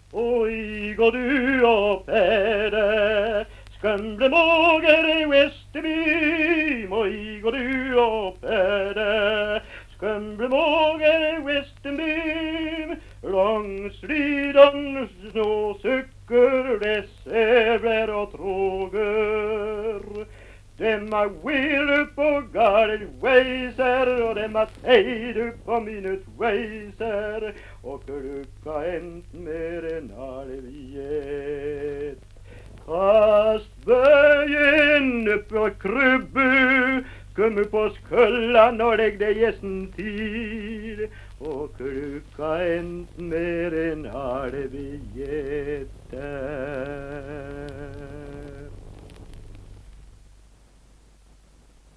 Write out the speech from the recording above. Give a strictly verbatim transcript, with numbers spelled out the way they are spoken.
Oi, går du opp edde, skumle måger i Vesterby. Oi, går du opp edde, skumle måger i Vesterby. Langs lydene nå sukker det sævler og tråger. Dem er wheel på galweiser, og dem er teid på mine tweiser, og klukka enten mer enn alviet. Kast bøyen på krubbu, kom på skullan og legg deg gjesten til, og klukka enten mer enn alviet.